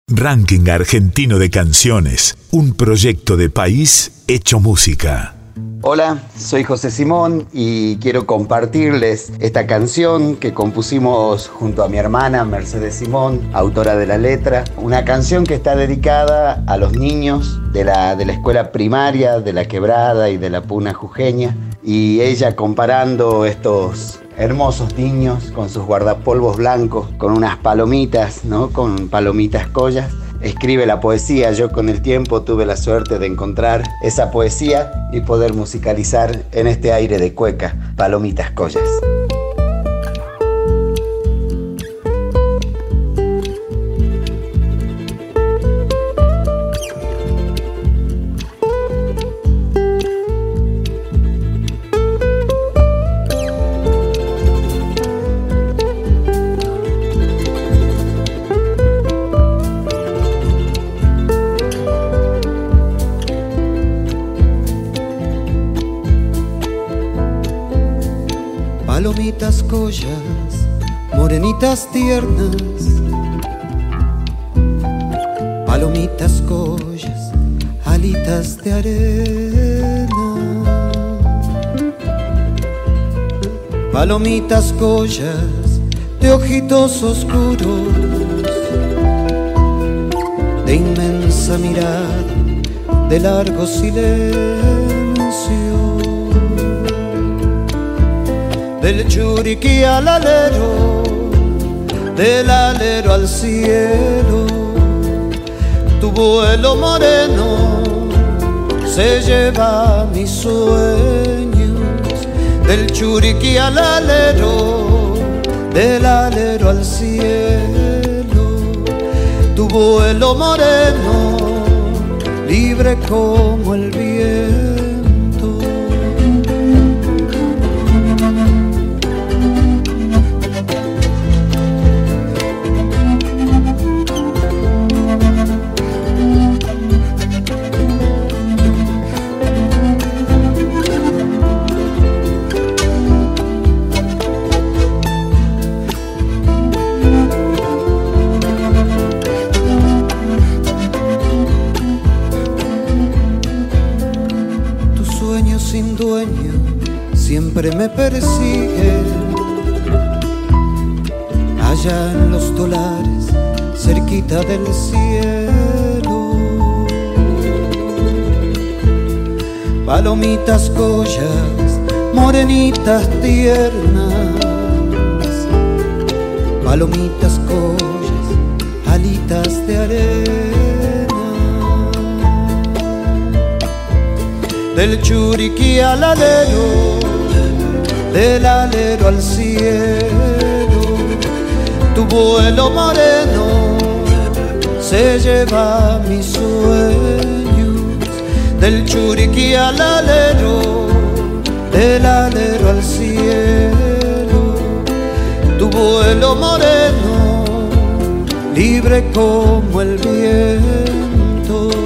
Ranking Argentino de Canciones, un proyecto de país hecho música. Hola, soy José Simón y quiero compartirles esta canción que compusimos junto a mi hermana Mercedes Simón, autora de la letra. Una canción que está dedicada a los niños de la escuela primaria de La Quebrada y de la Puna Jujeña. Y ella comparando estos hermosos niños con sus guardapolvos blancos, con unas palomitas, ¿no? Con palomitas collas. Escribe la poesía. Yo con el tiempo tuve la suerte de encontrar esa poesía y poder musicalizar en este aire de cueca, Palomitas Collas. Palomitas collas, morenitas tiernas. Palomitas collas, alitas de arena. Palomitas collas, de ojitos oscuros, de inmensa mirada, de largo silencio. Del churiquí al alero, del alero al cielo, tu vuelo moreno se lleva mis sueños. Del churiquí al alero, del alero al cielo, tu vuelo moreno, libre como el viento. Sin dueño siempre me persigue, allá en los dólares, cerquita del cielo. Palomitas collas, morenitas tiernas. Palomitas collas, alitas de arena. Del churiquí al alero, del alero al cielo, tu vuelo moreno se lleva mis sueños. Del churiquí al alero, del alero al cielo, tu vuelo moreno, libre como el viento.